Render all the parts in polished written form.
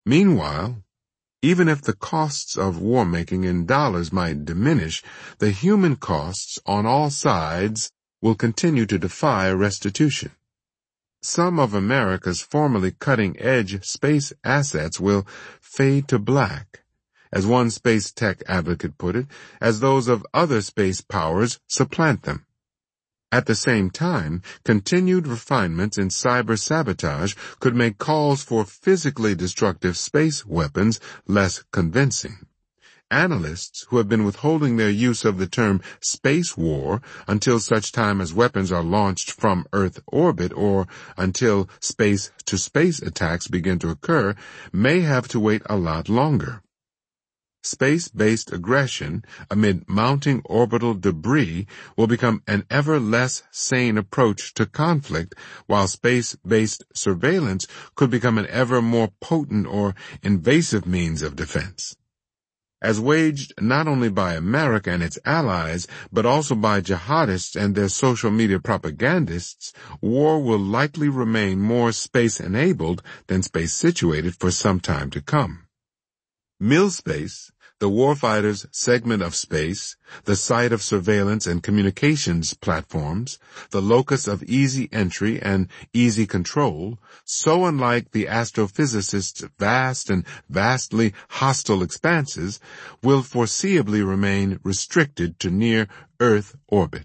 Meanwhile, even if the costs of war-making in dollars might diminish, the human costs on all sides will continue to defy restitution. Some of America's formerly cutting-edge space assets will fade to black, as one space tech advocate put it, as those of other space powers supplant them. At the same time, continued refinements in cyber-sabotage could make calls for physically destructive space weapons less convincing. Analysts who have been withholding their use of the term space war until such time as weapons are launched from Earth orbit or until space-to-space attacks begin to occur may have to wait a lot longer. Space-based aggression amid mounting orbital debris will become an ever less sane approach to conflict, while space-based surveillance could become an ever more potent or invasive means of defense. As waged not only by America and its allies, but also by jihadists and their social media propagandists, war will likely remain more space-enabled than space-situated for some time to come. Milspace, the warfighter's segment of space, the site of surveillance and communications platforms, the locus of easy entry and easy control, so unlike the astrophysicist's vast and vastly hostile expanses, will foreseeably remain restricted to near-Earth orbit.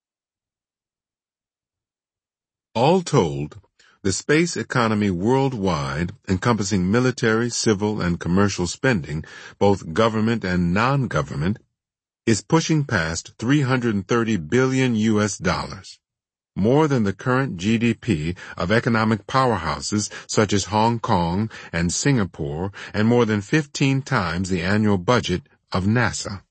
All told, the space economy worldwide, encompassing military, civil, and commercial spending, both government and non-government, is pushing past $330 billion, more than the current GDP of economic powerhouses such as Hong Kong and Singapore, and more than 15 times the annual budget of NASA.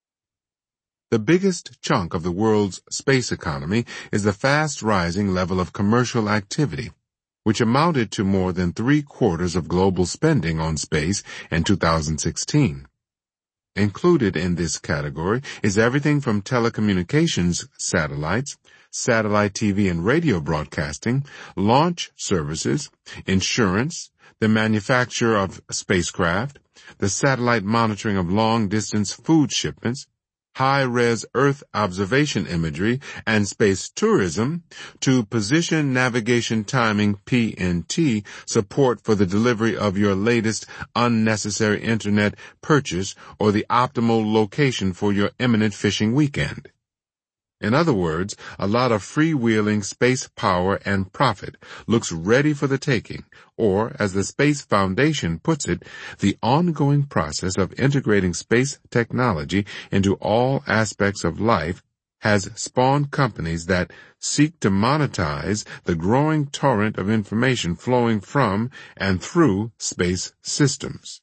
The biggest chunk of the world's space economy is the fast-rising level of commercial activity, which amounted to more than 3/4 of global spending on space in 2016. Included in this category is everything from telecommunications satellites, satellite TV and radio broadcasting, launch services, insurance, the manufacture of spacecraft, the satellite monitoring of long-distance food shipments, high-res Earth observation imagery, and space tourism, to position, navigation, timing, PNT, support for the delivery of your latest unnecessary internet purchase or the optimal location for your imminent fishing weekend. In other words, a lot of freewheeling space power and profit looks ready for the taking, or, as the Space Foundation puts it, the ongoing process of integrating space technology into all aspects of life has spawned companies that seek to monetize the growing torrent of information flowing from and through space systems.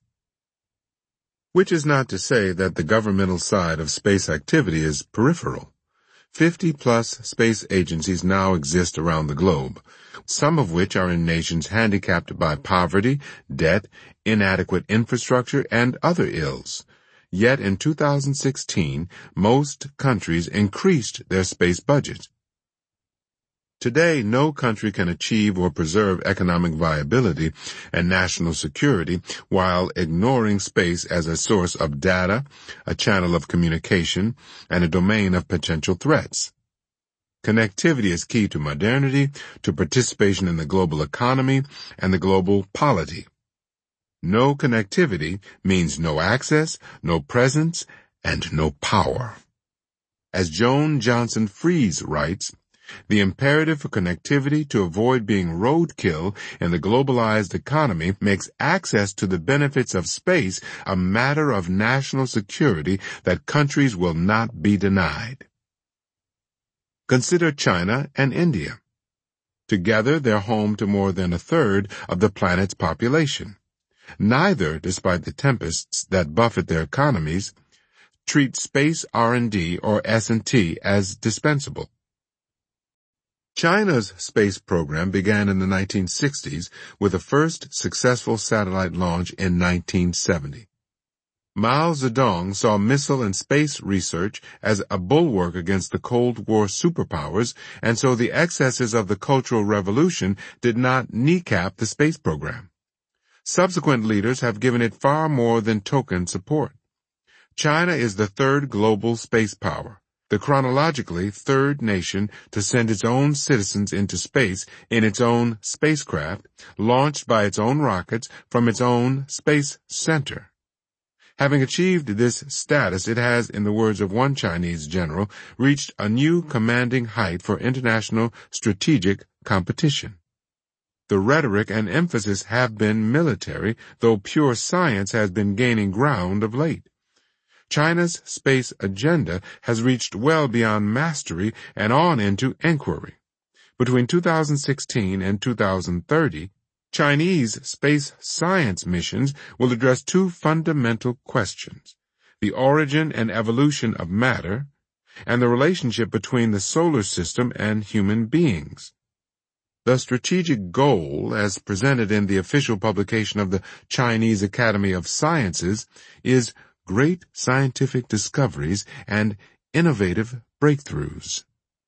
Which is not to say that the governmental side of space activity is peripheral. 50-plus space agencies now exist around the globe, some of which are in nations handicapped by poverty, debt, inadequate infrastructure, and other ills. Yet in 2016, most countries increased their space budgets. Today, no country can achieve or preserve economic viability and national security while ignoring space as a source of data, a channel of communication, and a domain of potential threats. Connectivity is key to modernity, to participation in the global economy, and the global polity. No connectivity means no access, no presence, and no power. As Joan Johnson Fries writes, the imperative for connectivity to avoid being roadkill in the globalized economy makes access to the benefits of space a matter of national security that countries will not be denied. Consider China and India. Together, they're home to more than 1/3 of the planet's population. Neither, despite the tempests that buffet their economies, treat space R&D or S&T as dispensable. China's space program began in the 1960s with the first successful satellite launch in 1970. Mao Zedong saw missile and space research as a bulwark against the Cold War superpowers, and so the excesses of the Cultural Revolution did not kneecap the space program. Subsequent leaders have given it far more than token support. China is the third global space power, the chronologically third nation to send its own citizens into space in its own spacecraft, launched by its own rockets from its own space center. Having achieved this status, it has, in the words of one Chinese general, reached a new commanding height for international strategic competition. The rhetoric and emphasis have been military, though pure science has been gaining ground of late. China's space agenda has reached well beyond mastery and on into inquiry. Between 2016 and 2030, Chinese space science missions will address two fundamental questions: the origin and evolution of matter, and the relationship between the solar system and human beings. The strategic goal, as presented in the official publication of the Chinese Academy of Sciences, is great scientific discoveries and innovative breakthroughs.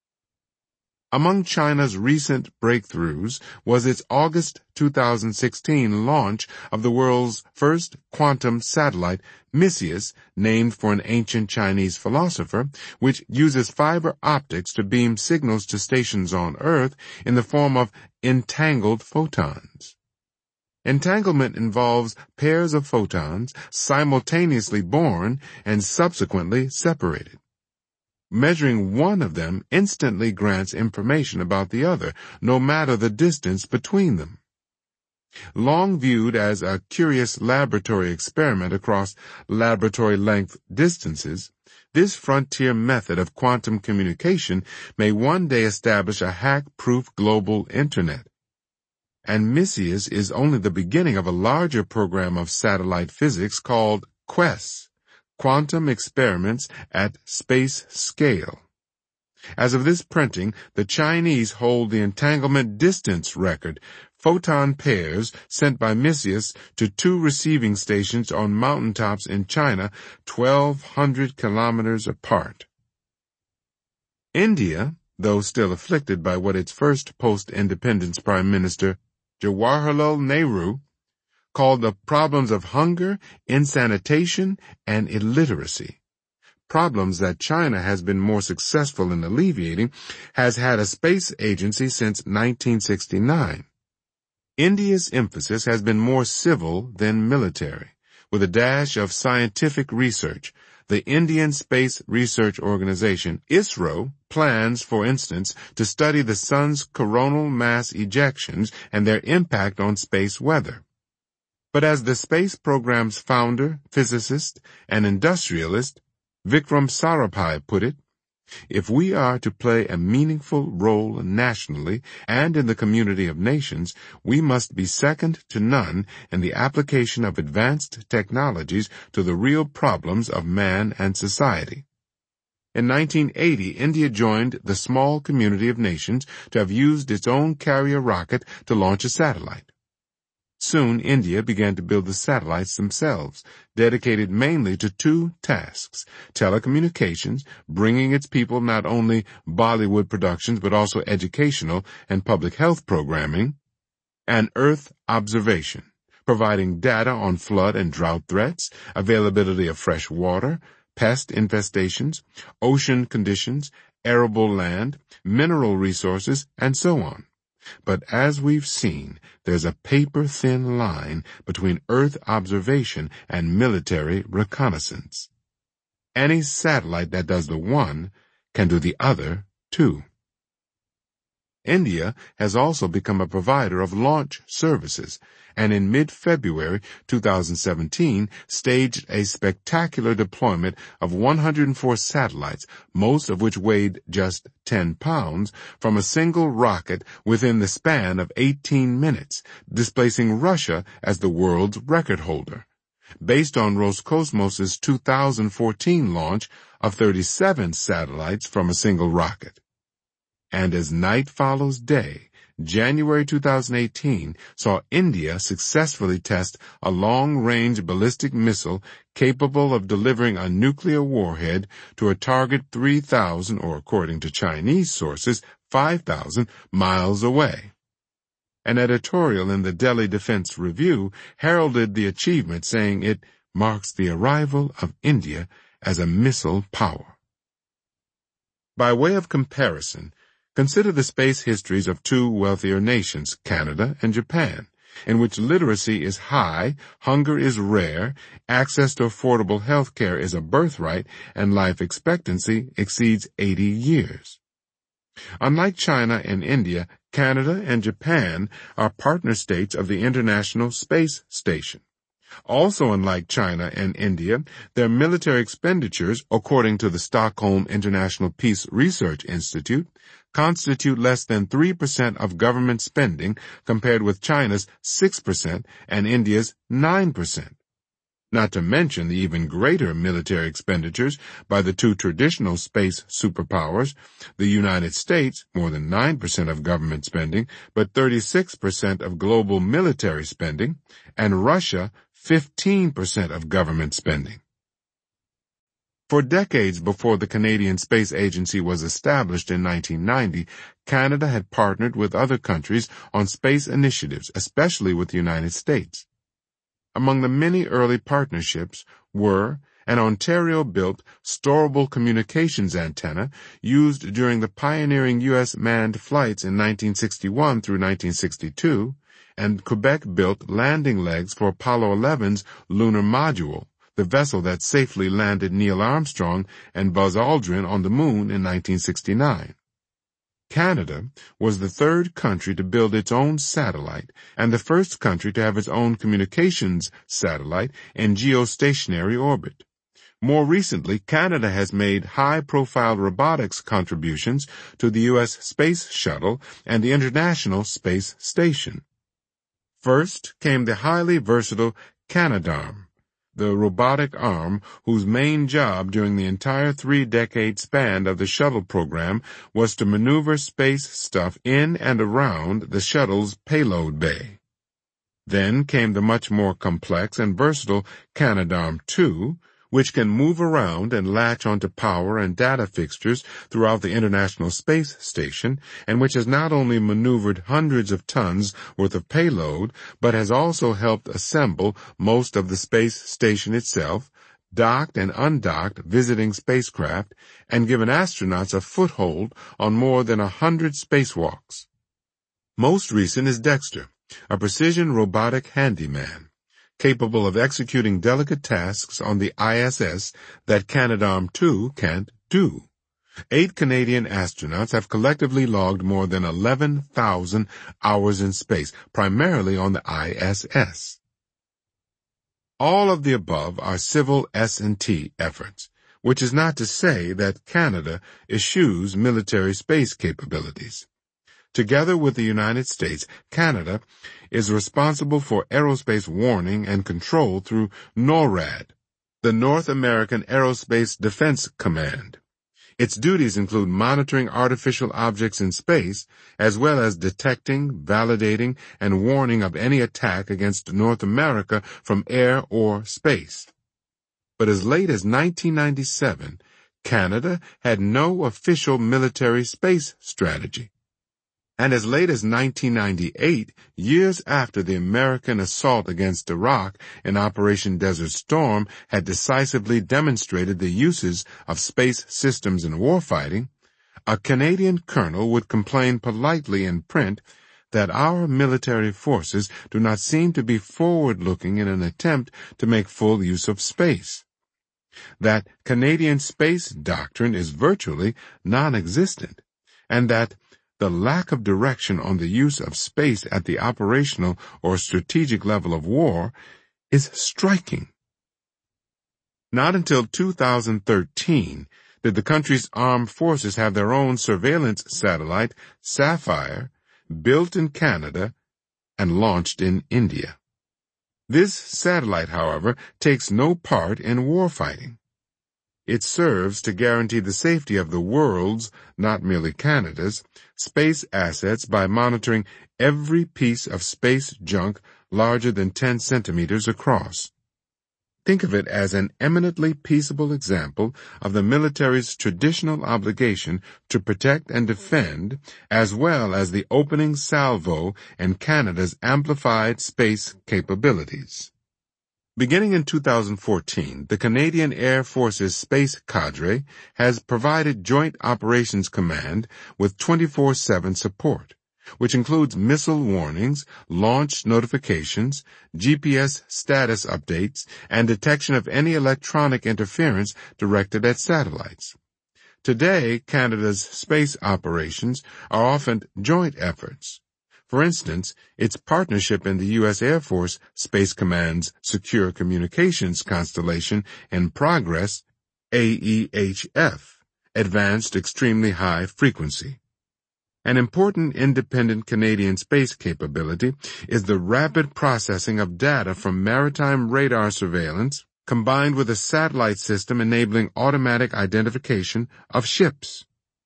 Among China's recent breakthroughs was its August 2016 launch of the world's first quantum satellite, Messius, named for an ancient Chinese philosopher, which uses fiber optics to beam signals to stations on Earth in the form of entangled photons. Entanglement involves pairs of photons simultaneously born and subsequently separated. Measuring one of them instantly grants information about the other, no matter the distance between them. Long viewed as a curious laboratory experiment across laboratory-length distances, this frontier method of quantum communication may one day establish a hack-proof global internet. And Messius is only the beginning of a larger program of satellite physics called QUESS, Quantum Experiments at Space Scale. As of this printing, the Chinese hold the entanglement distance record, photon pairs sent by Messius to two receiving stations on mountaintops in China, 1,200 kilometers apart. India, though still afflicted by what its first post-independence Prime Minister, Jawaharlal Nehru, called the problems of hunger, insanitation, and illiteracy, problems that China has been more successful in alleviating, has had a space agency since 1969. India's emphasis has been more civil than military, with a dash of scientific research. The Indian Space Research Organization, ISRO, plans, for instance, to study the sun's coronal mass ejections and their impact on space weather. But as the space program's founder, physicist, and industrialist, Vikram Sarabhai, put it, if we are to play a meaningful role nationally and in the community of nations, we must be second to none in the application of advanced technologies to the real problems of man and society. In 1980, India joined the small community of nations to have used its own carrier rocket to launch a satellite. Soon, India began to build the satellites themselves, dedicated mainly to two tasks: telecommunications, bringing its people not only Bollywood productions but also educational and public health programming, and Earth observation, providing data on flood and drought threats, availability of fresh water, pest infestations, ocean conditions, arable land, mineral resources, and so on. But as we've seen, there's a paper-thin line between Earth observation and military reconnaissance. Any satellite that does the one can do the other, too. India has also become a provider of launch services, and in mid-February 2017 staged a spectacular deployment of 104 satellites, most of which weighed just 10 pounds, from a single rocket within the span of 18 minutes, displacing Russia as the world's record holder, based on Roscosmos's 2014 launch of 37 satellites from a single rocket. And as night follows day, January 2018 saw India successfully test a long-range ballistic missile capable of delivering a nuclear warhead to a target 3,000, or according to Chinese sources, 5,000 miles away. An editorial in the Delhi Defense Review heralded the achievement, saying it marks the arrival of India as a missile power. By way of comparison, consider the space histories of two wealthier nations, Canada and Japan, in which literacy is high, hunger is rare, access to affordable health care is a birthright, and life expectancy exceeds 80 years. Unlike China and India, Canada and Japan are partner states of the International Space Station. Also unlike China and India, their military expenditures, according to the Stockholm International Peace Research Institute, constitute less than 3% of government spending compared with China's 6% and India's 9%. Not to mention the even greater military expenditures by the two traditional space superpowers, the United States, more than 9% of government spending, but 36% of global military spending, and Russia, 15% of government spending. For decades before the Canadian Space Agency was established in 1990, Canada had partnered with other countries on space initiatives, especially with the United States. Among the many early partnerships were an Ontario-built storable communications antenna used during the pioneering U.S. manned flights in 1961 through 1962, and Quebec-built landing legs for Apollo 11's lunar module, the vessel that safely landed Neil Armstrong and Buzz Aldrin on the moon in 1969. Canada was the third country to build its own satellite and the first country to have its own communications satellite in geostationary orbit. More recently, Canada has made high-profile robotics contributions to the U.S. Space Shuttle and the International Space Station. First came the highly versatile Canadarm, the robotic arm whose main job during the entire 3-decade span of the shuttle program was to maneuver space stuff in and around the shuttle's payload bay. Then came the much more complex and versatile Canadarm2, which can move around and latch onto power and data fixtures throughout the International Space Station, and which has not only maneuvered hundreds of tons worth of payload, but has also helped assemble most of the space station itself, docked and undocked visiting spacecraft, and given astronauts a foothold on more than 100 spacewalks. Most recent is Dexter, a precision robotic handyman, capable of executing delicate tasks on the ISS that Canadarm2 can't do. 8 Canadian astronauts have collectively logged more than 11,000 hours in space, primarily on the ISS. All of the above are civil S&T efforts, which is not to say that Canada eschews military space capabilities. Together with the United States, Canada is responsible for aerospace warning and control through NORAD, the North American Aerospace Defense Command. Its duties include monitoring artificial objects in space, as well as detecting, validating, and warning of any attack against North America from air or space. But as late as 1997, Canada had no official military space strategy. And as late as 1998, years after the American assault against Iraq in Operation Desert Storm had decisively demonstrated the uses of space systems in warfighting, a Canadian colonel would complain politely in print that our military forces do not seem to be forward-looking in an attempt to make full use of space. That Canadian space doctrine is virtually non-existent, and that the lack of direction on the use of space at the operational or strategic level of war is striking. Not until 2013 did the country's armed forces have their own surveillance satellite, Sapphire, built in Canada and launched in India. This satellite, however, takes no part in warfighting. It serves to guarantee the safety of the world's, not merely Canada's, space assets by monitoring every piece of space junk larger than 10 centimeters across. Think of it as an eminently peaceable example of the military's traditional obligation to protect and defend, as well as the opening salvo in Canada's amplified space capabilities. Beginning in 2014, the Canadian Air Force's Space Cadre has provided Joint Operations Command with 24/7 support, which includes missile warnings, launch notifications, GPS status updates, and detection of any electronic interference directed at satellites. Today, Canada's space operations are often joint efforts. For instance, its partnership in the U.S. Air Force Space Command's Secure Communications Constellation in Progress, AEHF, Advanced Extremely High Frequency. An important independent Canadian space capability is the rapid processing of data from maritime radar surveillance combined with a satellite system enabling automatic identification of ships.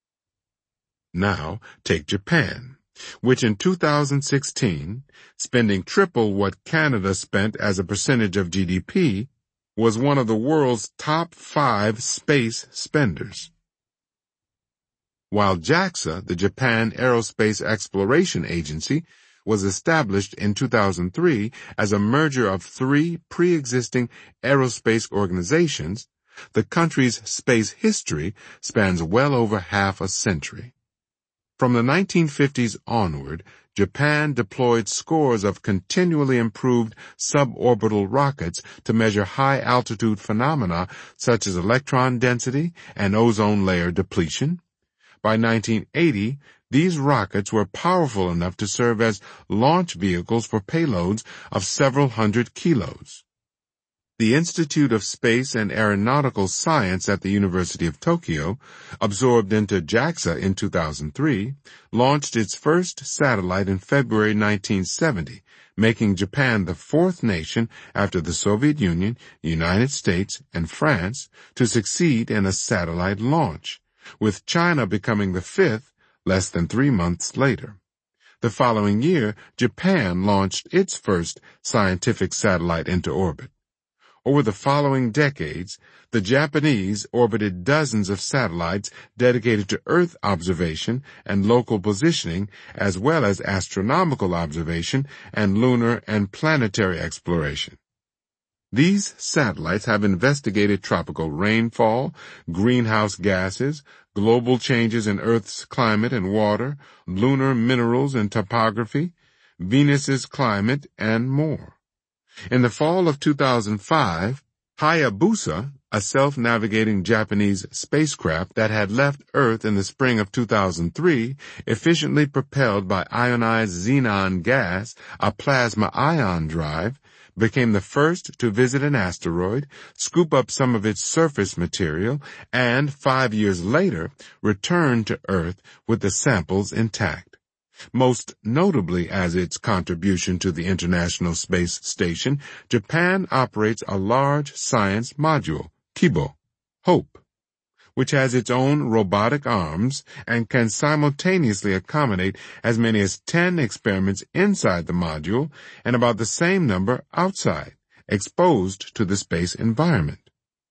Now, take Japan, which in 2016, spending triple what Canada spent as a percentage of GDP, was one of the world's top 5 space spenders. While JAXA, the Japan Aerospace Exploration Agency, was established in 2003 as a merger of 3 pre-existing aerospace organizations, the country's space history spans well over half a century. From the 1950s onward, Japan deployed scores of continually improved suborbital rockets to measure high-altitude phenomena such as electron density and ozone layer depletion. By 1980, these rockets were powerful enough to serve as launch vehicles for payloads of several hundred kilos. The Institute of Space and Aeronautical Science at the University of Tokyo, absorbed into JAXA in 2003, launched its first satellite in February 1970, making Japan the 4th nation after the Soviet Union, United States, and France to succeed in a satellite launch, with China becoming the 5th less than 3 months later. The following year, Japan launched its first scientific satellite into orbit. Over the following decades, the Japanese orbited dozens of satellites dedicated to Earth observation and local positioning, as well as astronomical observation and lunar and planetary exploration. These satellites have investigated tropical rainfall, greenhouse gases, global changes in Earth's climate and water, lunar minerals and topography, Venus's climate, and more. In the fall of 2005, Hayabusa, a self-navigating Japanese spacecraft that had left Earth in the spring of 2003, efficiently propelled by ionized xenon gas, a plasma ion drive, became the first to visit an asteroid, scoop up some of its surface material, and 5 years later return to Earth with the samples intact. Most notably as its contribution to the International Space Station, Japan operates a large science module, Kibo, HOPE, which has its own robotic arms and can simultaneously accommodate as many as 10 experiments inside the module and about the same number outside, exposed to the space environment.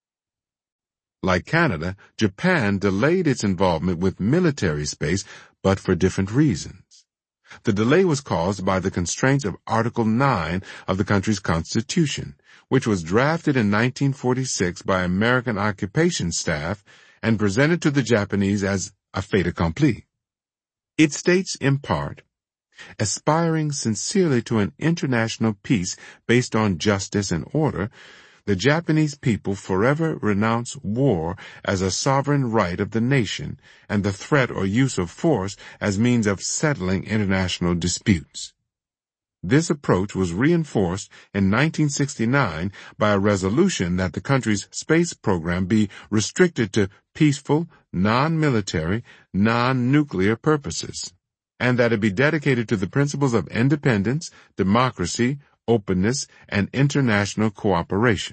Like Canada, Japan delayed its involvement with military space, but for different reasons. The delay was caused by the constraints of Article 9 of the country's constitution, which was drafted in 1946 by American occupation staff and presented to the Japanese as a fait accompli. It states in part, aspiring sincerely to an international peace based on justice and order, the Japanese people forever renounce war as a sovereign right of the nation and the threat or use of force as means of settling international disputes. This approach was reinforced in 1969 by a resolution that the country's space program be restricted to peaceful, non-military, non-nuclear purposes, and that it be dedicated to the principles of independence, democracy, openness, and international cooperation.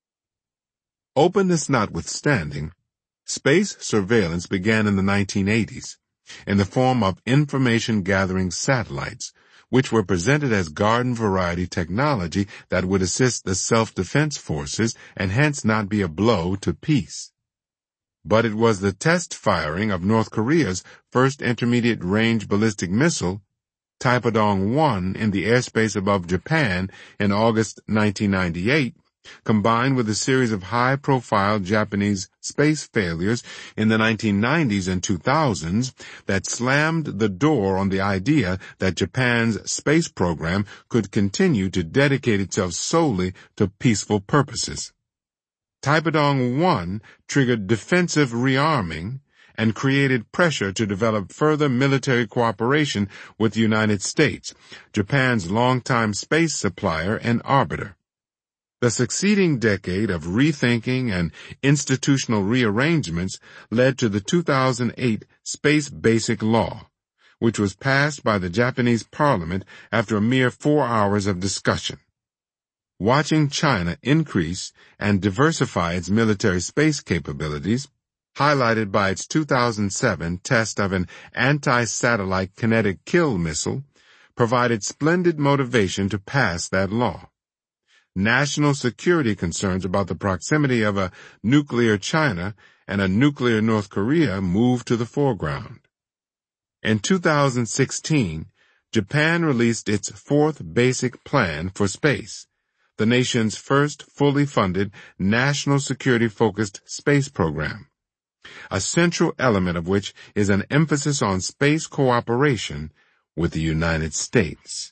Openness notwithstanding, space surveillance began in the 1980s in the form of information-gathering satellites, which were presented as garden-variety technology that would assist the self-defense forces and hence not be a blow to peace. But it was the test firing of North Korea's first intermediate-range ballistic missile, Taepodong-1, in the airspace above Japan in August 1998, combined with a series of high-profile Japanese space failures in the 1990s and 2000s, that slammed the door on the idea that Japan's space program could continue to dedicate itself solely to peaceful purposes. Taepodong-1 triggered defensive rearming and created pressure to develop further military cooperation with the United States, Japan's longtime space supplier and arbiter. The succeeding decade of rethinking and institutional rearrangements led to the 2008 Space Basic Law, which was passed by the Japanese parliament after a mere 4 hours of discussion. Watching China increase and diversify its military space capabilities, highlighted by its 2007 test of an anti-satellite kinetic kill missile, provided splendid motivation to pass that law. National security concerns about the proximity of a nuclear China and a nuclear North Korea moved to the foreground. In 2016, Japan released its fourth basic plan for space, the nation's first fully funded national security-focused space program, a central element of which is an emphasis on space cooperation with the United States.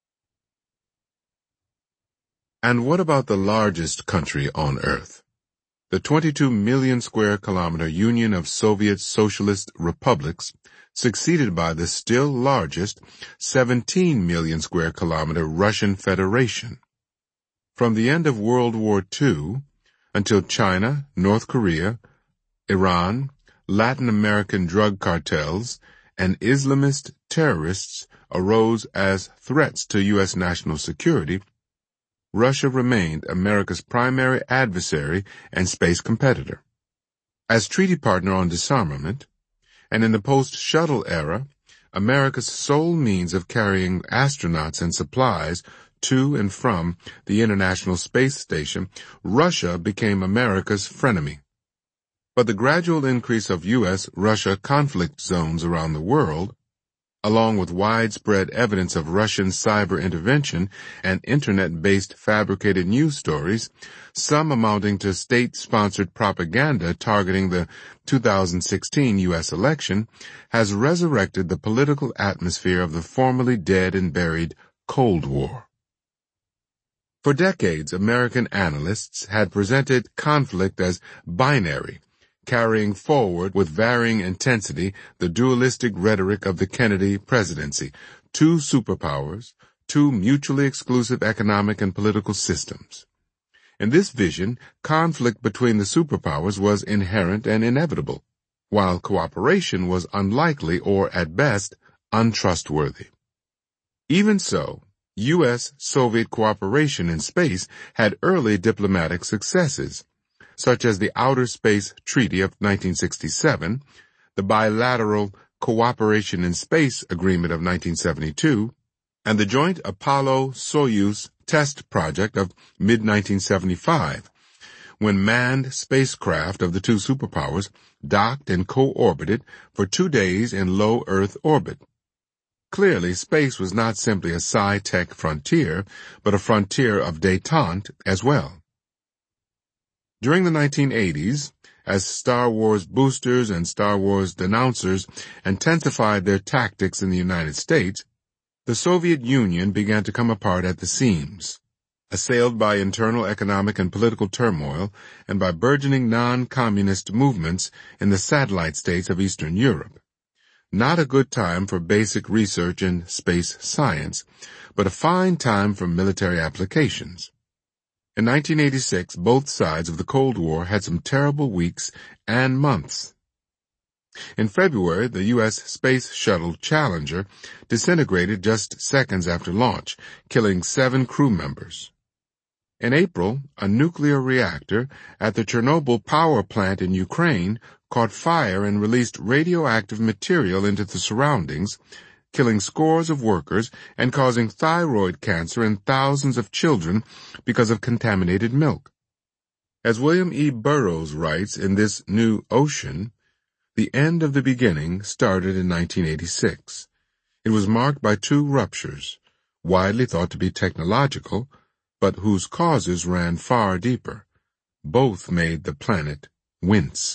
And what about the largest country on Earth? The 22 million square kilometer Union of Soviet Socialist Republics, succeeded by the still largest 17 million square kilometer Russian Federation. From the end of World War II until China, North Korea, Iran, Latin American drug cartels, and Islamist terrorists arose as threats to U.S. national security, Russia remained America's primary adversary and space competitor. As treaty partner on disarmament, and in the post-shuttle era, America's sole means of carrying astronauts and supplies to and from the International Space Station, Russia became America's frenemy. But the gradual increase of U.S.-Russia conflict zones around the world, along with widespread evidence of Russian cyber intervention and Internet-based fabricated news stories, some amounting to state-sponsored propaganda targeting the 2016 U.S. election, has resurrected the political atmosphere of the formerly dead and buried Cold War. For decades, American analysts had presented conflict as binary, carrying forward with varying intensity the dualistic rhetoric of the Kennedy presidency: two superpowers, two mutually exclusive economic and political systems. In this vision, conflict between the superpowers was inherent and inevitable, while cooperation was unlikely or, at best, untrustworthy. Even so, U.S.-Soviet cooperation in space had early diplomatic successes, such as the Outer Space Treaty of 1967, the Bilateral Cooperation in Space Agreement of 1972, and the joint Apollo-Soyuz test project of mid-1975, when manned spacecraft of the two superpowers docked and co-orbited for 2 days in low Earth orbit. Clearly, space was not simply a sci-tech frontier, but a frontier of détente as well. During the 1980s, as Star Wars boosters and Star Wars denouncers intensified their tactics in the United States, the Soviet Union began to come apart at the seams, assailed by internal economic and political turmoil and by burgeoning non-communist movements in the satellite states of Eastern Europe. Not a good time for basic research in space science, but a fine time for military applications. In 1986, both sides of the Cold War had some terrible weeks and months. In February, the U.S. Space Shuttle Challenger disintegrated just seconds after launch, killing 7 crew members. In April, a nuclear reactor at the Chernobyl power plant in Ukraine caught fire and released radioactive material into the surroundings, killing scores of workers and causing thyroid cancer in thousands of children because of contaminated milk. As William E. Burroughs writes in This New Ocean, the end of the beginning started in 1986. It was marked by two ruptures, widely thought to be technological, but whose causes ran far deeper. Both made the planet wince.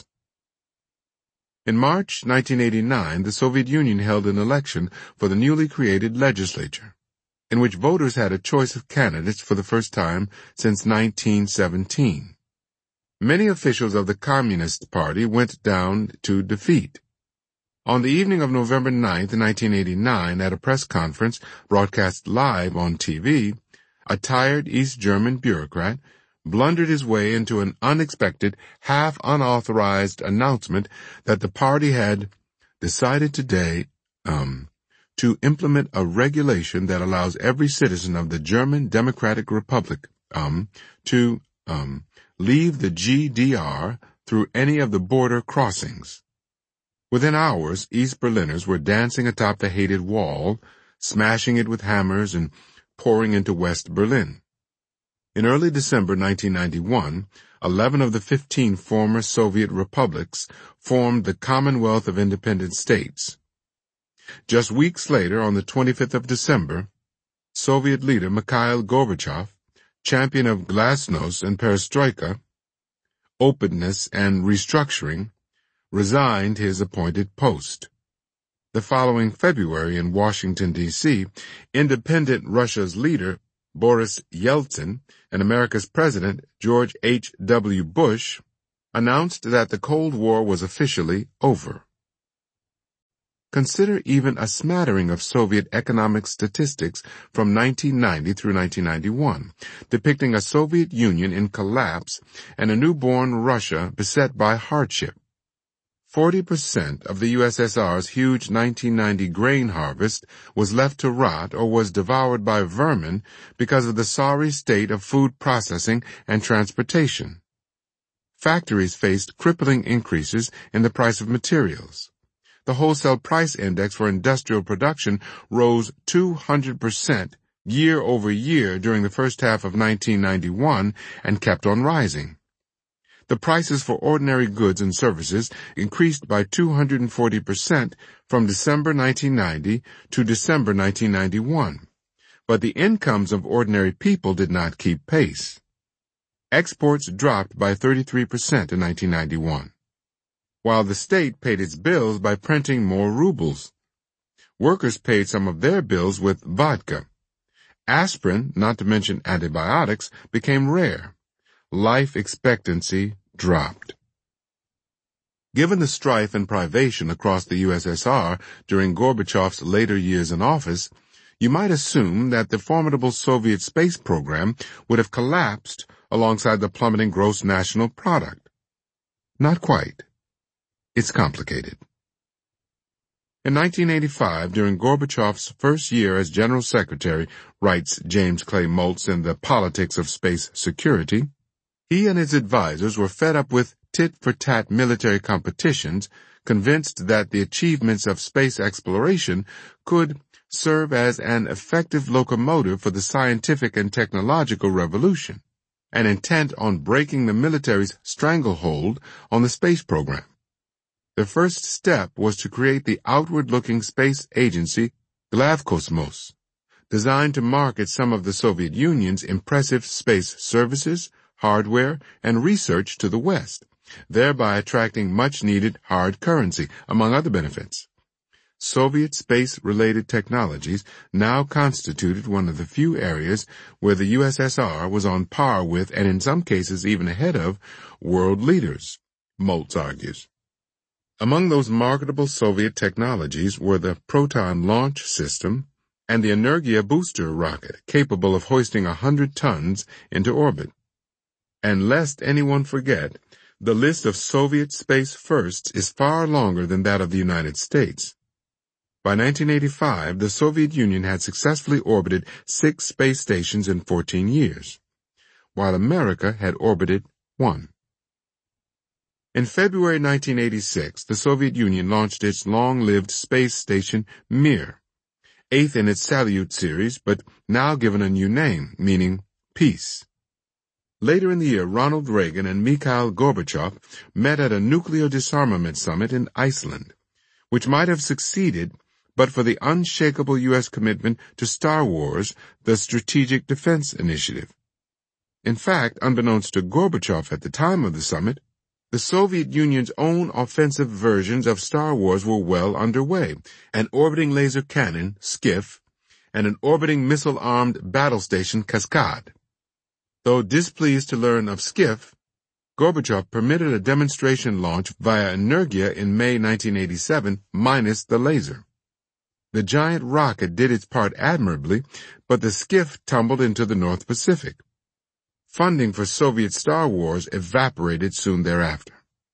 In March 1989, the Soviet Union held an election for the newly created legislature, in which voters had a choice of candidates for the first time since 1917. Many officials of the Communist Party went down to defeat. On the evening of November 9, 1989, at a press conference broadcast live on TV, a tired East German bureaucrat blundered his way into an unexpected, half-unauthorized announcement that the party had decided today to implement a regulation that allows every citizen of the German Democratic Republic to leave the GDR through any of the border crossings. Within hours, East Berliners were dancing atop the hated wall, smashing it with hammers and pouring into West Berlin. In early December 1991, 11 of the 15 former Soviet republics formed the Commonwealth of Independent States. Just weeks later, on the 25th of December, Soviet leader Mikhail Gorbachev, champion of glasnost and perestroika, openness and restructuring, resigned his appointed post. The following February in Washington, D.C., independent Russia's leader, Boris Yeltsin, and America's President, George H.W. Bush, announced that the Cold War was officially over. Consider even a smattering of Soviet economic statistics from 1990 through 1991, depicting a Soviet Union in collapse and a newborn Russia beset by hardship. 40% of the USSR's huge 1990 grain harvest was left to rot or was devoured by vermin because of the sorry state of food processing and transportation. Factories faced crippling increases in the price of materials. The wholesale price index for industrial production rose 200% year over year during the first half of 1991 and kept on rising. The prices for ordinary goods and services increased by 240% from December 1990 to December 1991, but the incomes of ordinary people did not keep pace. Exports dropped by 33% in 1991, while the state paid its bills by printing more rubles. Workers paid some of their bills with vodka. Aspirin, not to mention antibiotics, became rare. Life expectancy dropped. Given the strife and privation across the USSR during Gorbachev's later years in office, you might assume that the formidable Soviet space program would have collapsed alongside the plummeting gross national product. Not quite. It's complicated. In 1985, during Gorbachev's first year as General Secretary, writes James Clay Maltz in The Politics of Space Security, he and his advisors were fed up with tit-for-tat military competitions, convinced that the achievements of space exploration could serve as an effective locomotive for the scientific and technological revolution, and intent on breaking the military's stranglehold on the space program. The first step was to create the outward-looking space agency Glavkosmos, designed to market some of the Soviet Union's impressive space services, hardware, and research to the West, thereby attracting much-needed hard currency, among other benefits. Soviet space-related technologies now constituted one of the few areas where the USSR was on par with, and in some cases even ahead of, world leaders, Maltz argues. Among those marketable Soviet technologies were the Proton launch system and the Energia booster rocket, capable of hoisting 100 tons into orbit. And lest anyone forget, the list of Soviet space firsts is far longer than that of the United States. By 1985, the Soviet Union had successfully orbited 6 space stations in 14 years, while America had orbited 1. In February 1986, the Soviet Union launched its long-lived space station Mir, eighth in its Salyut series, but now given a new name, meaning peace. Later in the year, Ronald Reagan and Mikhail Gorbachev met at a nuclear disarmament summit in Iceland, which might have succeeded but for the unshakable U.S. commitment to Star Wars, the Strategic Defense Initiative. In fact, unbeknownst to Gorbachev at the time of the summit, the Soviet Union's own offensive versions of Star Wars were well underway: an orbiting laser cannon, SCIF, and an orbiting missile-armed battle station, Kaskad. Though displeased to learn of SCIF, Gorbachev permitted a demonstration launch via Energia in May 1987, minus the laser. The giant rocket did its part admirably, but the SCIF tumbled into the North Pacific. Funding for Soviet Star Wars evaporated soon thereafter.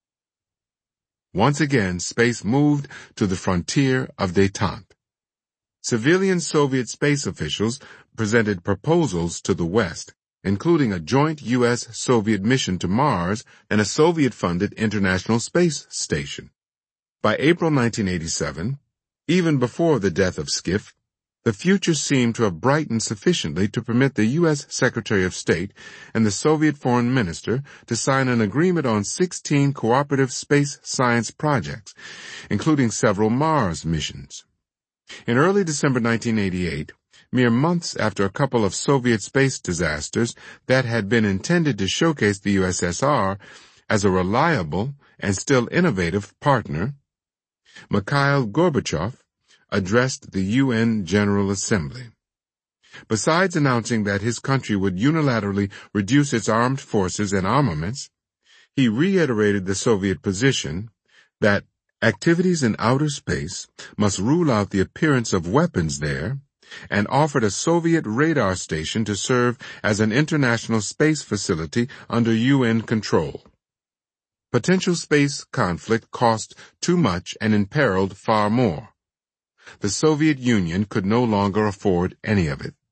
Once again, space moved to the frontier of détente. Civilian Soviet space officials presented proposals to the West, including a joint U.S.-Soviet mission to Mars and a Soviet-funded International Space Station. By April 1987, even before the death of SCIF, the future seemed to have brightened sufficiently to permit the U.S. Secretary of State and the Soviet Foreign Minister to sign an agreement on 16 cooperative space science projects, including several Mars missions. In early December 1988, mere months after a couple of Soviet space disasters that had been intended to showcase the USSR as a reliable and still innovative partner, Mikhail Gorbachev addressed the UN General Assembly. Besides announcing that his country would unilaterally reduce its armed forces and armaments, he reiterated the Soviet position that activities in outer space must rule out the appearance of weapons there, and offered a Soviet radar station to serve as an international space facility under UN control. Potential space conflict cost too much and imperiled far more. The Soviet Union could no longer afford any of it.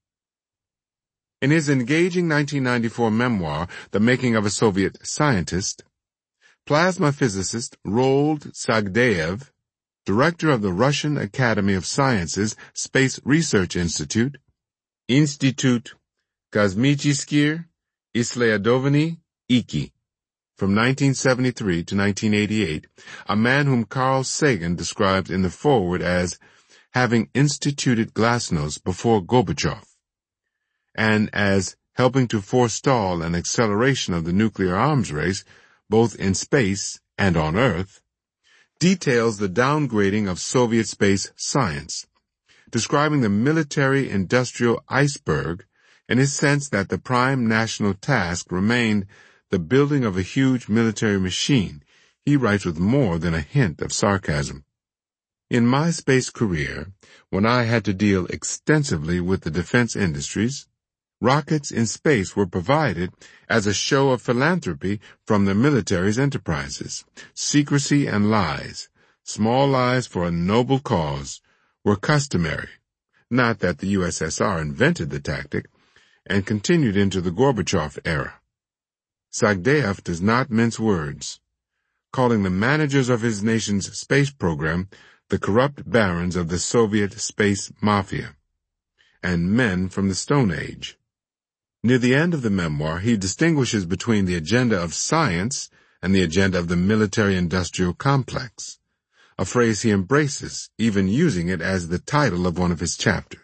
In his engaging 1994 memoir, The Making of a Soviet Scientist, plasma physicist Roland Sagdayev, director of the Russian Academy of Sciences Space Research Institute, Institut Kosmических Исследований ИКИ, from 1973 to 1988, a man whom Carl Sagan described in the foreword as having instituted glasnost before Gorbachev, and as helping to forestall an acceleration of the nuclear arms race, both in space and on Earth, details the downgrading of Soviet space science, describing the military-industrial iceberg in his sense that the prime national task remained the building of a huge military machine. He writes with more than a hint of sarcasm. In my space career, when I had to deal extensively with the defense industries, rockets in space were provided as a show of philanthropy from the military's enterprises. Secrecy and lies, small lies for a noble cause, were customary. Not that the USSR invented the tactic, and continued into the Gorbachev era. Sagdayev does not mince words, calling the managers of his nation's space program the corrupt barons of the Soviet space mafia, and men from the Stone Age. Near the end of the memoir, he distinguishes between the agenda of science and the agenda of the military-industrial complex, a phrase he embraces, even using it as the title of one of his chapters.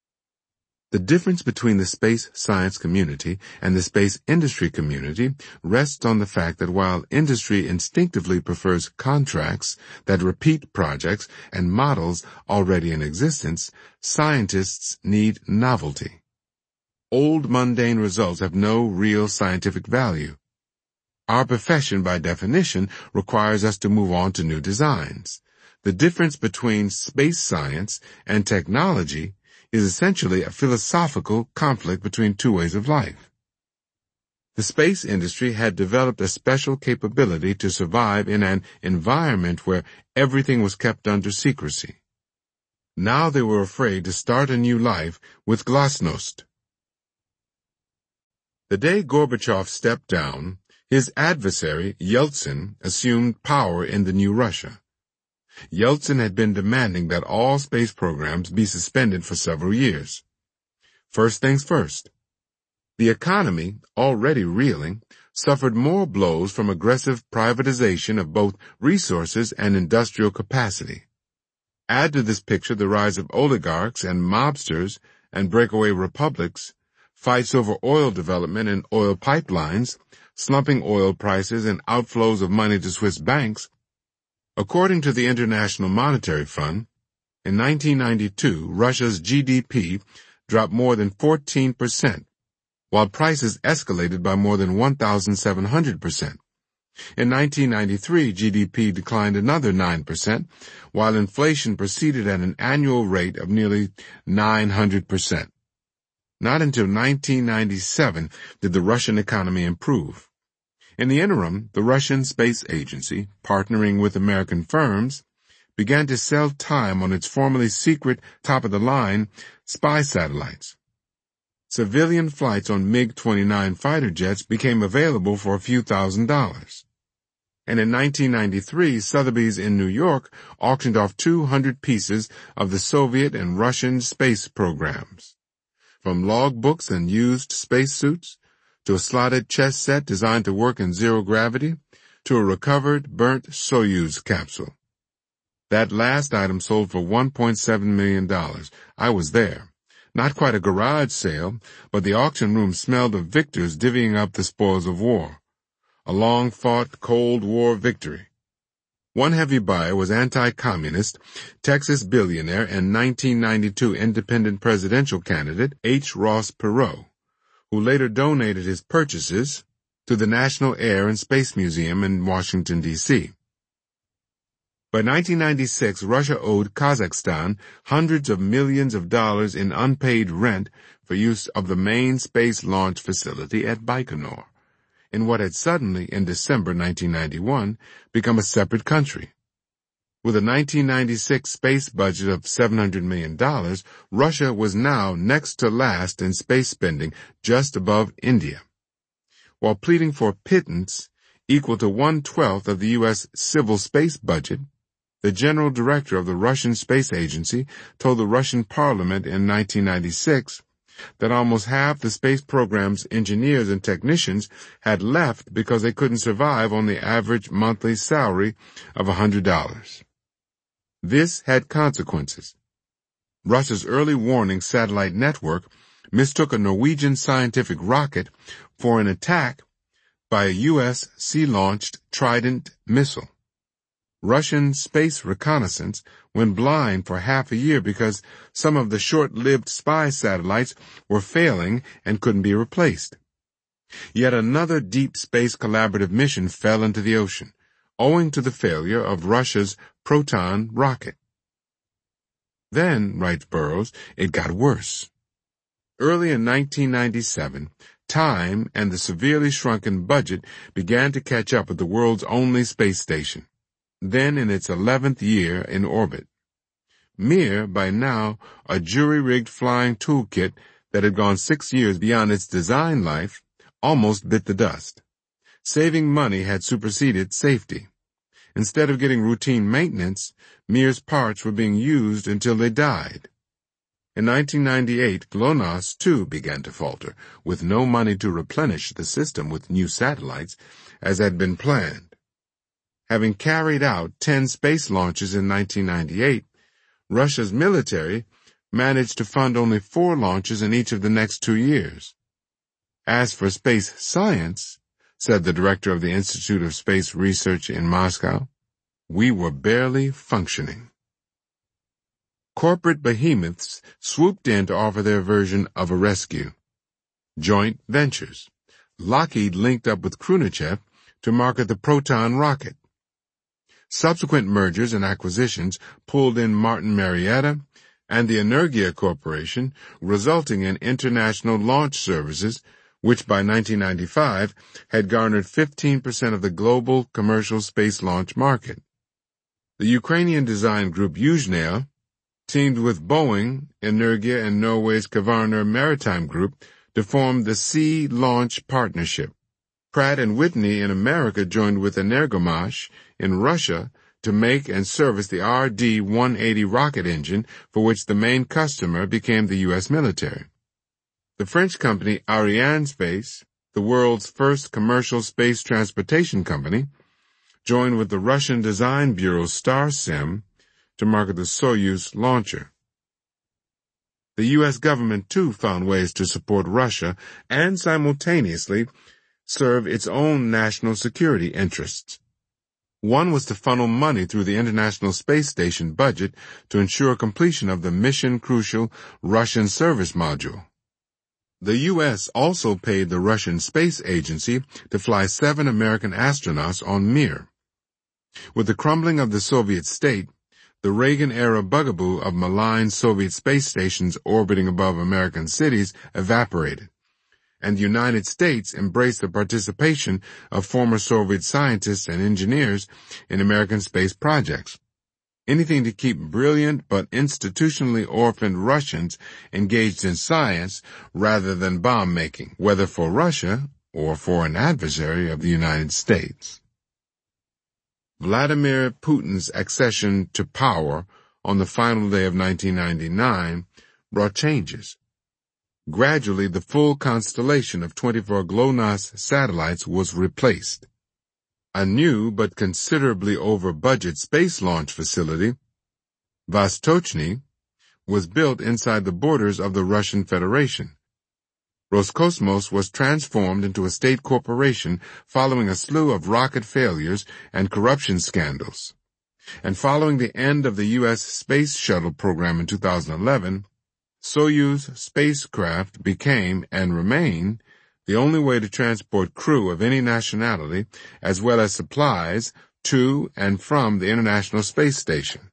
The difference between the space science community and the space industry community rests on the fact that while industry instinctively prefers contracts that repeat projects and models already in existence, scientists need novelty. Old mundane results have no real scientific value. Our profession, by definition, requires us to move on to new designs. The difference between space science and technology is essentially a philosophical conflict between two ways of life. The space industry had developed a special capability to survive in an environment where everything was kept under secrecy. Now they were afraid to start a new life with glasnost. The day Gorbachev stepped down, his adversary, Yeltsin, assumed power in the new Russia. Yeltsin had been demanding that all space programs be suspended for several years. First things first. The economy, already reeling, suffered more blows from aggressive privatization of both resources and industrial capacity. Add to this picture the rise of oligarchs and mobsters and breakaway republics, fights over oil development and oil pipelines, slumping oil prices and outflows of money to Swiss banks. According to the International Monetary Fund, in 1992, Russia's GDP dropped more than 14%, while prices escalated by more than 1,700%. In 1993, GDP declined another 9%, while inflation proceeded at an annual rate of nearly 900%. Not until 1997 did the Russian economy improve. In the interim, the Russian Space Agency, partnering with American firms, began to sell time on its formerly secret, top-of-the-line spy satellites. Civilian flights on MiG-29 fighter jets became available for a few $1,000s. And in 1993, Sotheby's in New York auctioned off 200 pieces of the Soviet and Russian space programs. From logbooks and used spacesuits, to a slotted chess set designed to work in zero gravity, to a recovered, burnt Soyuz capsule. That last item sold for $1.7 million. I was there. Not quite a garage sale, but the auction room smelled of victors divvying up the spoils of war. A long-fought Cold War victory. One heavy buyer was anti-communist, Texas billionaire and 1992 independent presidential candidate H. Ross Perot, who later donated his purchases to the National Air and Space Museum in Washington, D.C. By 1996, Russia owed Kazakhstan hundreds of millions of dollars in unpaid rent for use of the main space launch facility at Baikonur, in what had suddenly, in December 1991, become a separate country. With a 1996 space budget of $700 million, Russia was now next to last in space spending, just above India. While pleading for pittance equal to 1/12 of the U.S. civil space budget, the general director of the Russian Space Agency told the Russian parliament in 1996 that almost half the space program's engineers and technicians had left because they couldn't survive on the average monthly salary of $100. This had consequences. Russia's early warning satellite network mistook a Norwegian scientific rocket for an attack by a U.S. sea-launched Trident missile. Russian space reconnaissance went blind for half a year because some of the short-lived spy satellites were failing and couldn't be replaced. Yet another deep space collaborative mission fell into the ocean, owing to the failure of Russia's Proton rocket. Then, writes Burroughs, it got worse. Early in 1997, time and the severely shrunken budget began to catch up with the world's only space station, then in its 11th year in orbit. Mir, by now a jury-rigged flying toolkit that had gone 6 years beyond its design life, almost bit the dust. Saving money had superseded safety. Instead of getting routine maintenance, Mir's parts were being used until they died. In 1998, GLONASS, too, began to falter, with no money to replenish the system with new satellites, as had been planned. Having carried out 10 space launches in 1998, Russia's military managed to fund only 4 launches in each of the next 2 years. As for space science, said the director of the Institute of Space Research in Moscow, we were barely functioning. Corporate behemoths swooped in to offer their version of a rescue. Joint ventures. Lockheed linked up with Khrushchev to market the Proton rocket. Subsequent mergers and acquisitions pulled in Martin Marietta and the Energia Corporation, resulting in international launch services, which by 1995 had garnered 15% of the global commercial space launch market. The Ukrainian design group Yuzhneya teamed with Boeing, Energia, and Norway's Kvaerner Maritime Group to form the Sea Launch Partnership. Pratt & Whitney in America joined with Energomash in Russia to make and service the RD-180 rocket engine, for which the main customer became the U.S. military. The French company Arianespace, the world's first commercial space transportation company, joined with the Russian design bureau Starsem to market the Soyuz launcher. The U.S. government, too, found ways to support Russia and simultaneously serve its own national security interests. One was to funnel money through the International Space Station budget to ensure completion of the mission-crucial Russian service module. The U.S. also paid the Russian Space Agency to fly 7 American astronauts on Mir. With the crumbling of the Soviet state, the Reagan-era bugaboo of malign Soviet space stations orbiting above American cities evaporated, and the United States embraced the participation of former Soviet scientists and engineers in American space projects. Anything to keep brilliant but institutionally orphaned Russians engaged in science rather than bomb-making, whether for Russia or for an adversary of the United States. Vladimir Putin's accession to power on the final day of 1999 brought changes. Gradually, the full constellation of 24 GLONASS satellites was replaced. A new but considerably over-budget space launch facility, Vostochny, was built inside the borders of the Russian Federation. Roscosmos was transformed into a state corporation following a slew of rocket failures and corruption scandals. And following the end of the U.S. Space Shuttle program in 2011, Soyuz spacecraft became, and remain, the only way to transport crew of any nationality, as well as supplies, to and from the International Space Station.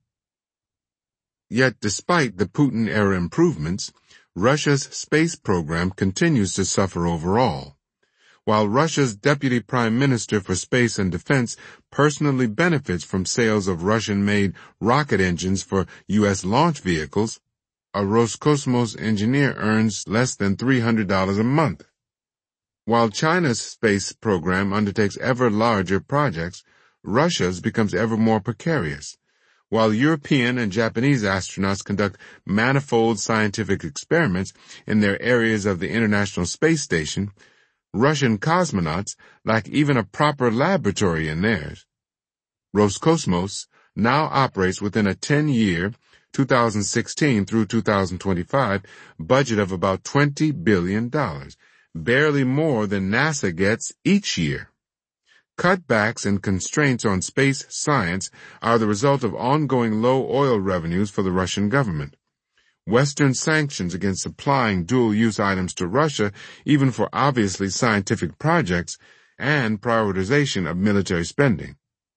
Yet, despite the Putin-era improvements, Russia's space program continues to suffer overall. While Russia's Deputy Prime Minister for Space and Defense personally benefits from sales of Russian-made rocket engines for U.S. launch vehicles, a Roscosmos engineer earns less than $300 a month. While China's space program undertakes ever larger projects, Russia's becomes ever more precarious. While European and Japanese astronauts conduct manifold scientific experiments in their areas of the International Space Station, Russian cosmonauts lack even a proper laboratory in theirs. Roscosmos now operates within a 10-year, 2016 through 2025, budget of about $20 billion, barely more than NASA gets each year. Cutbacks and constraints on space science are the result of ongoing low oil revenues for the Russian government. Western sanctions against supplying dual-use items to Russia, even for obviously scientific projects, and prioritization of military spending.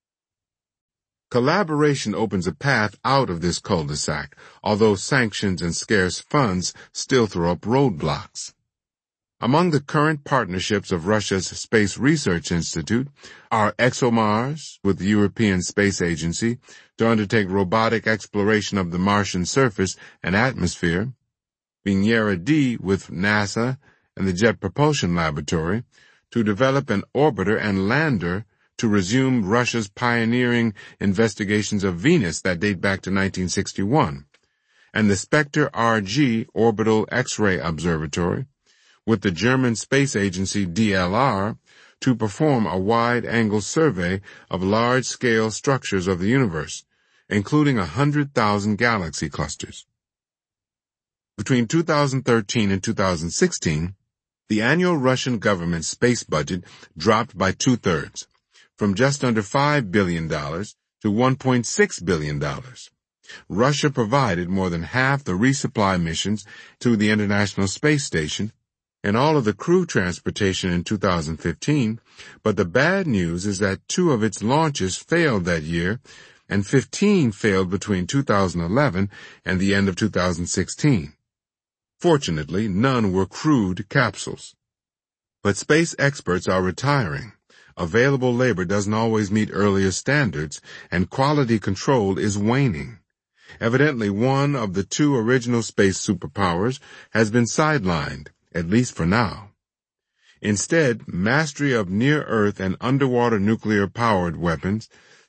Collaboration opens a path out of this cul-de-sac, although sanctions and scarce funds still throw up roadblocks. Among the current partnerships of Russia's Space Research Institute are ExoMars with the European Space Agency to undertake robotic exploration of the Martian surface and atmosphere, Venera-D with NASA and the Jet Propulsion Laboratory to develop an orbiter and lander to resume Russia's pioneering investigations of Venus that date back to 1961, and the Spectre-RG Orbital X-ray Observatory with the German space agency DLR to perform a wide-angle survey of large-scale structures of the universe, including 100,000 galaxy clusters. Between 2013 and 2016, the annual Russian government space budget dropped by 2/3, from just under $5 billion to $1.6 billion. Russia provided more than half the resupply missions to the International Space Station and all of the crew transportation in 2015, but the bad news is that 2 of its launches failed that year, and 15 failed between 2011 and the end of 2016. Fortunately, none were crewed capsules. But space experts are retiring. Available labor doesn't always meet earlier standards, and quality control is waning. Evidently, one of the 2 original space superpowers has been sidelined, at least for now. Instead, mastery of near-Earth and underwater nuclear-powered weapons,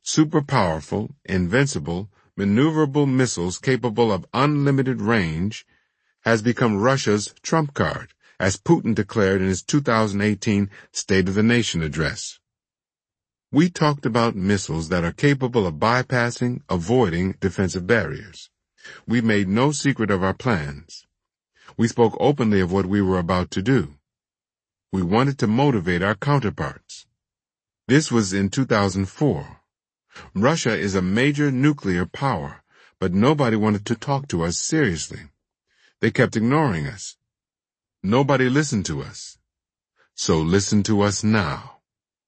super-powerful, invincible, maneuverable missiles capable of unlimited range has become Russia's trump card, as Putin declared in his 2018 State of the Nation address. We talked about missiles that are capable of bypassing, avoiding defensive barriers. We made no secret of our plans. We spoke openly of what we were about to do. We wanted to motivate our counterparts. This was in 2004. Russia is a major nuclear power, but nobody wanted to talk to us seriously. They kept ignoring us. Nobody listened to us. So listen to us now.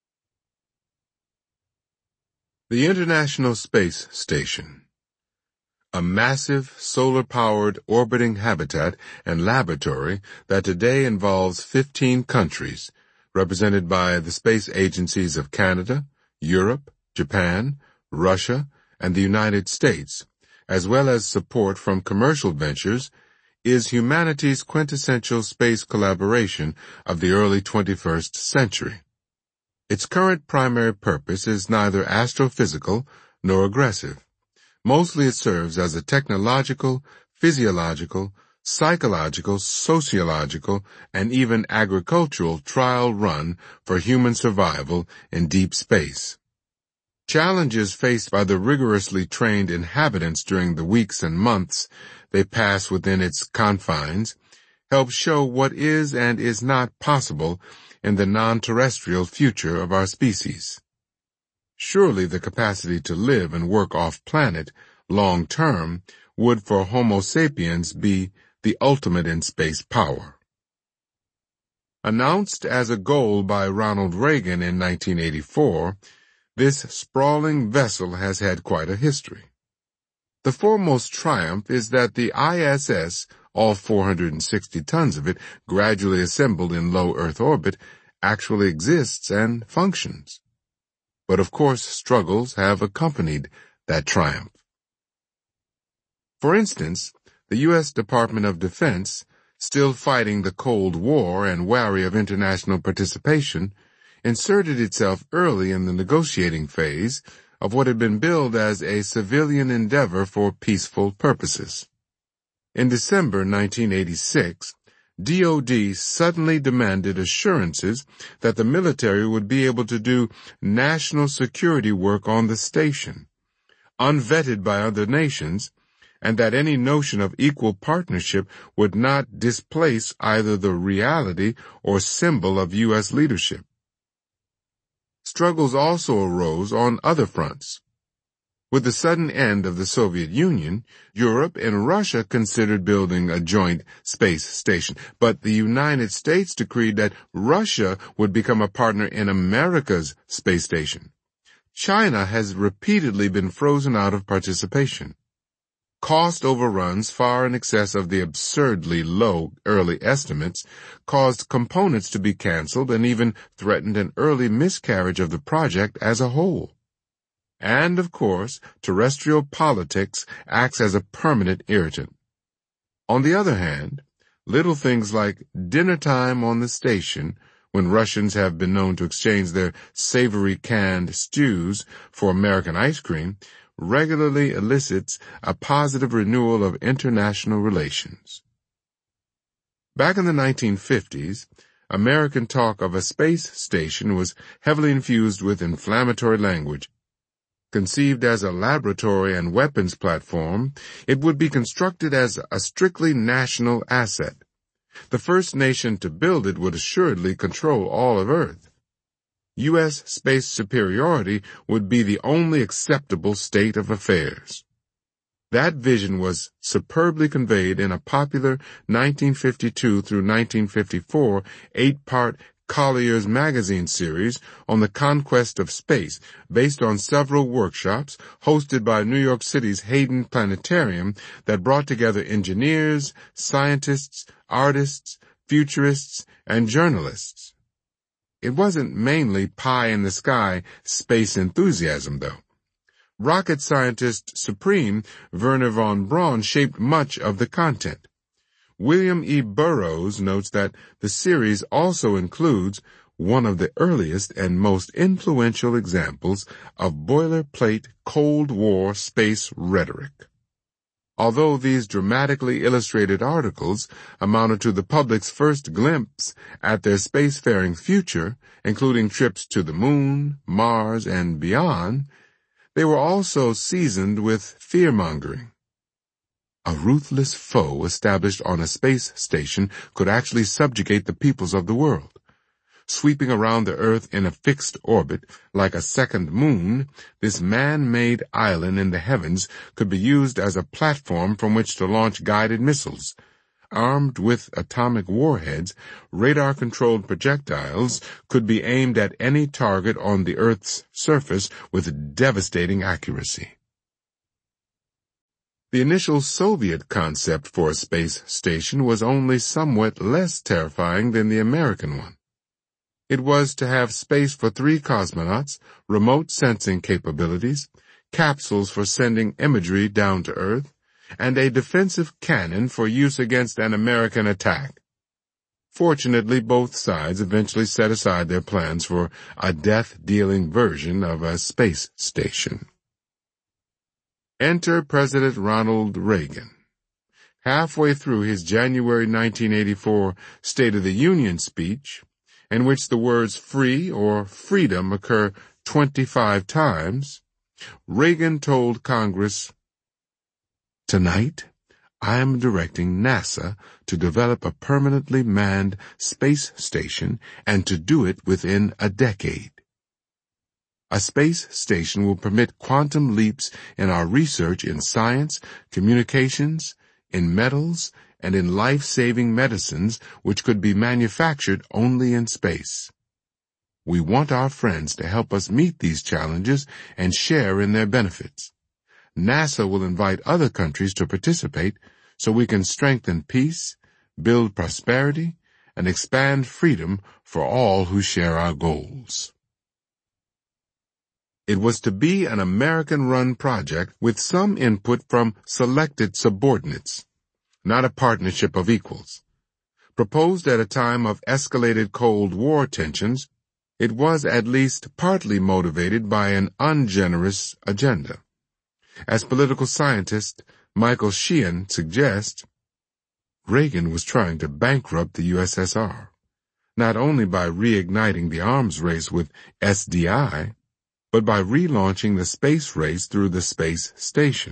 The International Space Station. A massive, solar-powered orbiting habitat and laboratory that today involves 15 countries, represented by the space agencies of Canada, Europe, Japan, Russia, and the United States, as well as support from commercial ventures, is humanity's quintessential space collaboration of the early 21st century. Its current primary purpose is neither astrophysical nor aggressive. Mostly it serves as a technological, physiological, psychological, sociological, and even agricultural trial run for human survival in deep space. Challenges faced by the rigorously trained inhabitants during the weeks and months they pass within its confines help show what is and is not possible in the non-terrestrial future of our species. Surely the capacity to live and work off-planet, long-term, would for Homo sapiens be the ultimate in space power. Announced as a goal by Ronald Reagan in 1984, this sprawling vessel has had quite a history. The foremost triumph is that the ISS, all 460 tons of it, gradually assembled in low Earth orbit, actually exists and functions. But of course, struggles have accompanied that triumph. For instance, the U.S. Department of Defense, still fighting the Cold War and wary of international participation, inserted itself early in the negotiating phase of what had been billed as a civilian endeavor for peaceful purposes. In December 1986, DoD suddenly demanded assurances that the military would be able to do national security work on the station, unvetted by other nations, and that any notion of equal partnership would not displace either the reality or symbol of U.S. leadership. Struggles also arose on other fronts. With the sudden end of the Soviet Union, Europe and Russia considered building a joint space station, but the United States decreed that Russia would become a partner in America's space station. China has repeatedly been frozen out of participation. Cost overruns far in excess of the absurdly low early estimates caused components to be canceled and even threatened an early miscarriage of the project as a whole. And, of course, terrestrial politics acts as a permanent irritant. On the other hand, little things like dinner time on the station, when Russians have been known to exchange their savory canned stews for American ice cream, regularly elicits a positive renewal of international relations. Back in the 1950s, American talk of a space station was heavily infused with inflammatory language. Conceived as a laboratory and weapons platform, it would be constructed as a strictly national asset. The first nation to build it would assuredly control all of Earth. U.S. space superiority would be the only acceptable state of affairs. That vision was superbly conveyed in a popular 1952 through 1954 eight-part Collier's magazine series on the conquest of space, based on several workshops hosted by New York City's Hayden Planetarium that brought together engineers, scientists, artists, futurists, and journalists. It wasn't mainly pie-in-the-sky space enthusiasm, though. Rocket scientist supreme Wernher von Braun shaped much of the content. William E. Burroughs notes that the series also includes one of the earliest and most influential examples of boilerplate Cold War space rhetoric. Although these dramatically illustrated articles amounted to the public's first glimpse at their spacefaring future, including trips to the Moon, Mars, and beyond, they were also seasoned with fear-mongering. A ruthless foe established on a space station could actually subjugate the peoples of the world. Sweeping around the Earth in a fixed orbit, like a second moon, this man-made island in the heavens could be used as a platform from which to launch guided missiles. Armed with atomic warheads, radar-controlled projectiles could be aimed at any target on the Earth's surface with devastating accuracy. The initial Soviet concept for a space station was only somewhat less terrifying than the American one. It was to have space for 3 cosmonauts, remote sensing capabilities, capsules for sending imagery down to Earth, and a defensive cannon for use against an American attack. Fortunately, both sides eventually set aside their plans for a death-dealing version of a space station. Enter President Ronald Reagan. Halfway through his January 1984 State of the Union speech, in which the words free or freedom occur 25 times, Reagan told Congress, "Tonight, I am directing NASA to develop a permanently manned space station and to do it within a decade. A space station will permit quantum leaps in our research in science, communications, in metals, and in life-saving medicines which could be manufactured only in space. We want our friends to help us meet these challenges and share in their benefits. NASA will invite other countries to participate so we can strengthen peace, build prosperity, and expand freedom for all who share our goals." It was to be an American-run project with some input from selected subordinates, not a partnership of equals. Proposed at a time of escalated Cold War tensions, it was at least partly motivated by an ungenerous agenda. As political scientist Michael Sheehan suggests, Reagan was trying to bankrupt the USSR, not only by reigniting the arms race with SDI, but by relaunching the space race through the space station.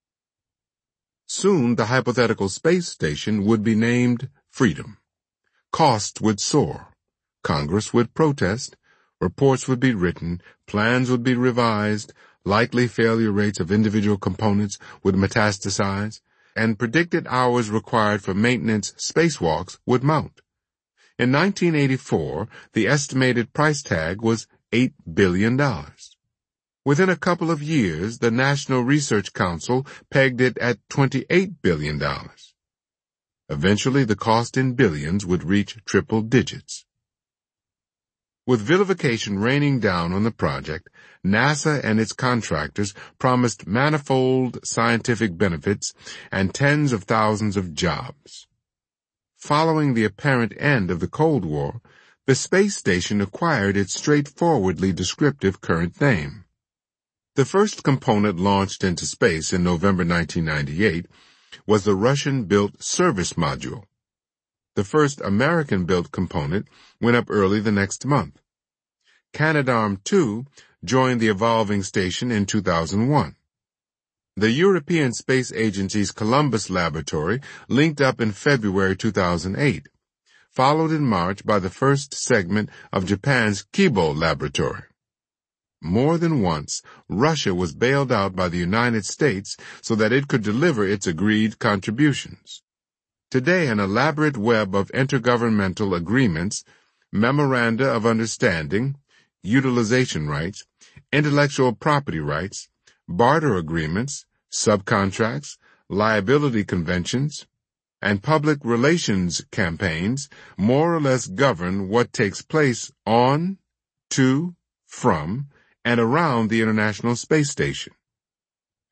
Soon the hypothetical space station would be named Freedom. Costs would soar. Congress would protest. Reports would be written. Plans would be revised. Likely failure rates of individual components would metastasize. And predicted hours required for maintenance spacewalks would mount. In 1984, the estimated price tag was $8 billion. Within a couple of years, the National Research Council pegged it at $28 billion. Eventually, the cost in billions would reach triple digits. With vilification raining down on the project, NASA and its contractors promised manifold scientific benefits and tens of thousands of jobs. Following the apparent end of the Cold War, the space station acquired its straightforwardly descriptive current name. The first component launched into space in November 1998 was the Russian-built service module. The first American-built component went up early the next month. Canadarm2 joined the evolving station in 2001. The European Space Agency's Columbus laboratory linked up in February 2008, followed in March by the first segment of Japan's Kibo laboratory. More than once, Russia was bailed out by the United States so that it could deliver its agreed contributions. Today, an elaborate web of intergovernmental agreements, memoranda of understanding, utilization rights, intellectual property rights, barter agreements, subcontracts, liability conventions, and public relations campaigns more or less govern what takes place on, to, from, and around the International Space Station.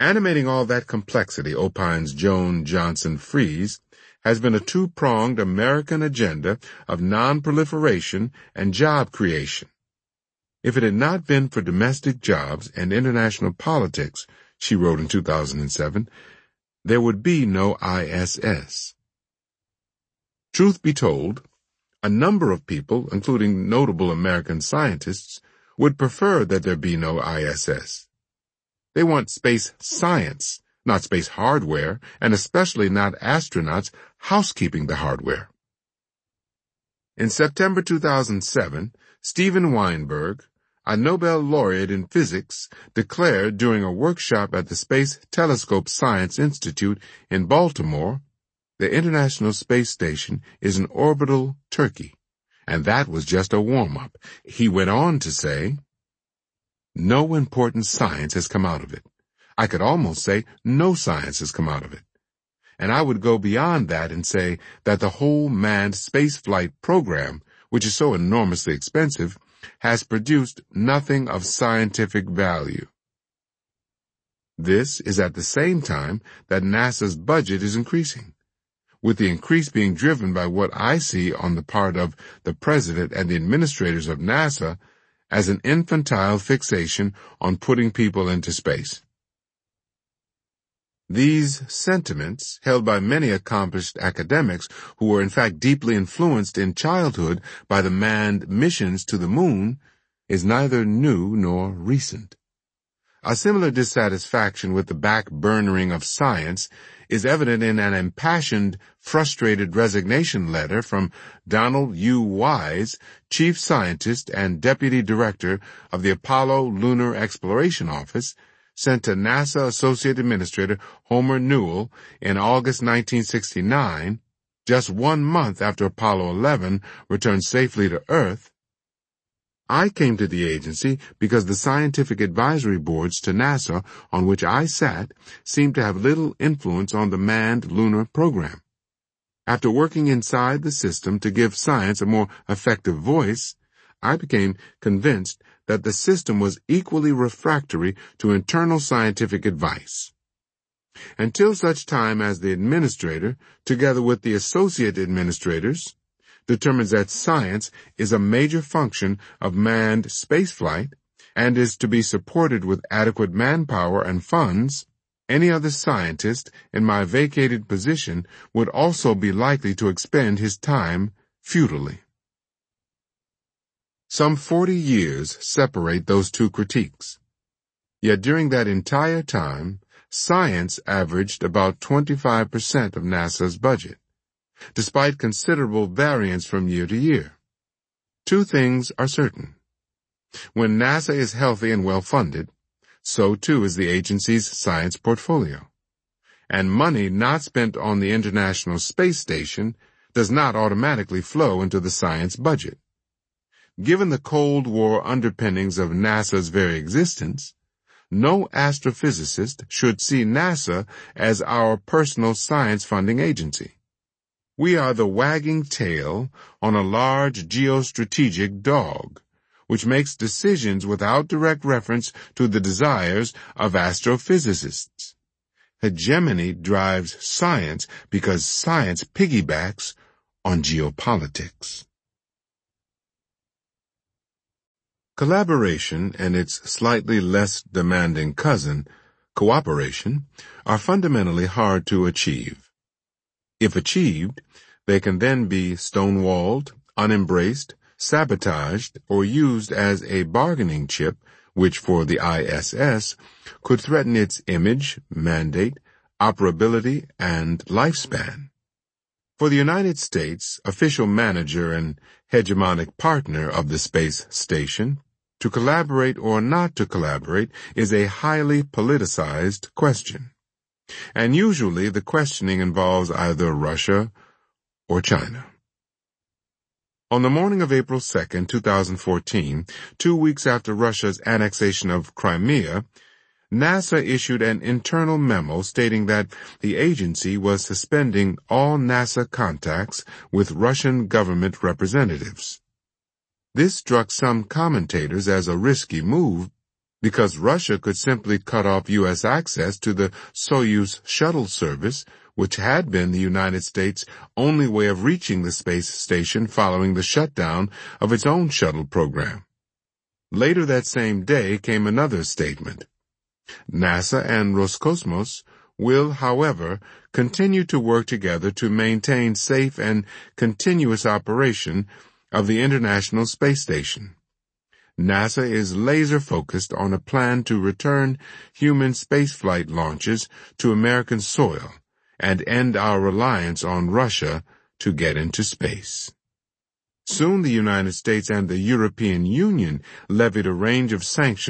Animating all that complexity, opines Joan Johnson Fries, has been a two-pronged American agenda of non-proliferation and job creation. If it had not been for domestic jobs and international politics, she wrote in 2007, there would be no ISS. Truth be told, a number of people, including notable American scientists, would prefer that there be no ISS. They want space science, not space hardware, and especially not astronauts housekeeping the hardware. In September 2007, Steven Weinberg, a Nobel laureate in physics, declared during a workshop at the Space Telescope Science Institute in Baltimore, the International Space Station is an orbital turkey, and that was just a warm-up. He went on to say, no important science has come out of it. I could almost say no science has come out of it. And I would go beyond that and say that the whole manned spaceflight program, which is so enormously expensive, has produced nothing of scientific value. This is at the same time that NASA's budget is increasing, with the increase being driven by what I see on the part of the president and the administrators of NASA as an infantile fixation on putting people into space. These sentiments, held by many accomplished academics who were in fact deeply influenced in childhood by the manned missions to the moon, is neither new nor recent. A similar dissatisfaction with the back-burnering of science is evident in an impassioned, frustrated resignation letter from Donald U. Wise, Chief Scientist and Deputy Director of the Apollo Lunar Exploration Office, sent to NASA Associate Administrator Homer Newell in August 1969, just 1 month after Apollo 11 returned safely to Earth. I came to the agency because the scientific advisory boards to NASA on which I sat seemed to have little influence on the manned lunar program. After working inside the system to give science a more effective voice, I became convinced that the system was equally refractory to internal scientific advice. Until such time as the administrator, together with the associate administrators, determines that science is a major function of manned spaceflight and is to be supported with adequate manpower and funds, any other scientist in my vacated position would also be likely to expend his time futilely. Some 40 years separate those two critiques. Yet during that entire time, science averaged about 25% of NASA's budget, despite considerable variance from year to year. Two things are certain. When NASA is healthy and well-funded, so too is the agency's science portfolio. And money not spent on the International Space Station does not automatically flow into the science budget. Given the Cold War underpinnings of NASA's very existence, no astrophysicist should see NASA as our personal science funding agency. We are the wagging tail on a large geostrategic dog, which makes decisions without direct reference to the desires of astrophysicists. Hegemony drives science because science piggybacks on geopolitics. Collaboration and its slightly less demanding cousin, cooperation, are fundamentally hard to achieve. If achieved, they can then be stonewalled, unembraced, sabotaged, or used as a bargaining chip which for the ISS could threaten its image, mandate, operability, and lifespan. For the United States, official manager and hegemonic partner of the space station, to collaborate or not to collaborate is a highly politicized question. And usually the questioning involves either Russia or China. On the morning of April 2, 2014, 2 weeks after Russia's annexation of Crimea, NASA issued an internal memo stating that the agency was suspending all NASA contacts with Russian government representatives. This struck some commentators as a risky move because Russia could simply cut off U.S. access to the Soyuz shuttle service, which had been the United States' only way of reaching the space station following the shutdown of its own shuttle program. Later that same day came another statement. NASA and Roscosmos will, however, continue to work together to maintain safe and continuous operation of the International Space Station. NASA is laser-focused on a plan to return human spaceflight launches to American soil and end our reliance on Russia to get into space. Soon the United States and the European Union levied a range of sanctions